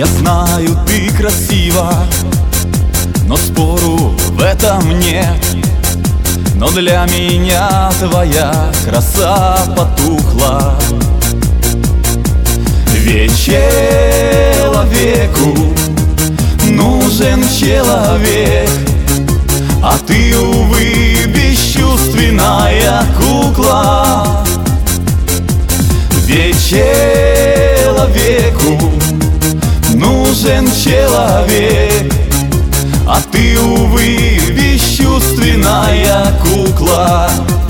Я знаю, ты красива, но спору в этом нет. Но для меня твоя краса потухла. Ведь человеку нужен человек, а ты, увы, бесчувственная кукла. Ведь человеку нужен человек, а ты, увы, бесчувственная кукла.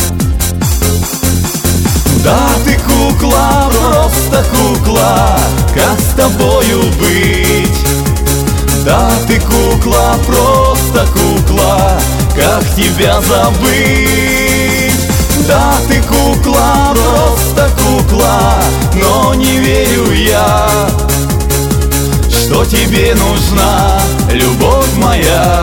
Да ты кукла, просто кукла, как с тобою быть? Да ты кукла, просто кукла, как тебя забыть? Да ты кукла, просто кукла, но не верю я, что тебе нужна любовь моя.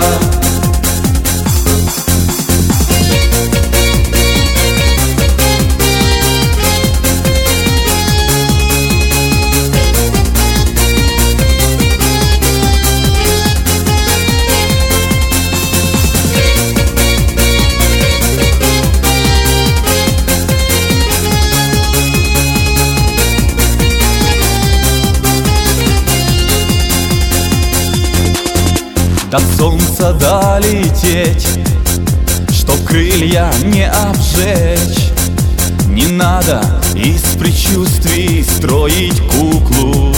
До солнца долететь, чтоб крылья не обжечь. Не надо из предчувствий строить куклу,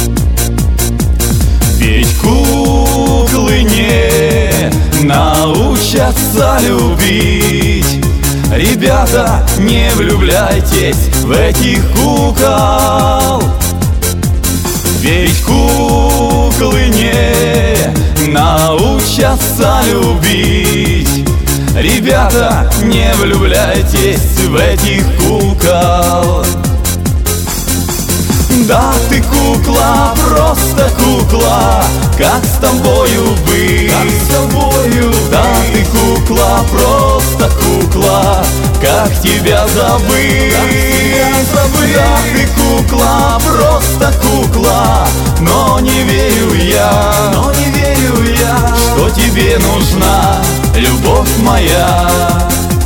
ведь куклы не научатся любить. Ребята, не влюбляйтесь в этих кукол, ведь куклы не научатся любить. Ребята, не влюбляйтесь в этих кукол. Да ты кукла, просто кукла, как с тобою быть? Да ты кукла, просто кукла, как тебя забыть? Да ты кукла, просто кукла, но не верю я, что тебе нужна любовь моя.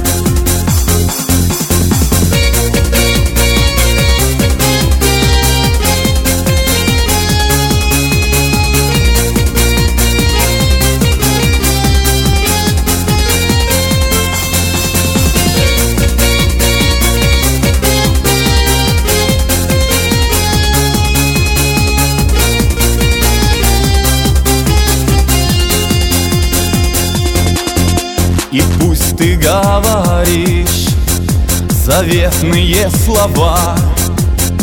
И пусть ты говоришь заветные слова,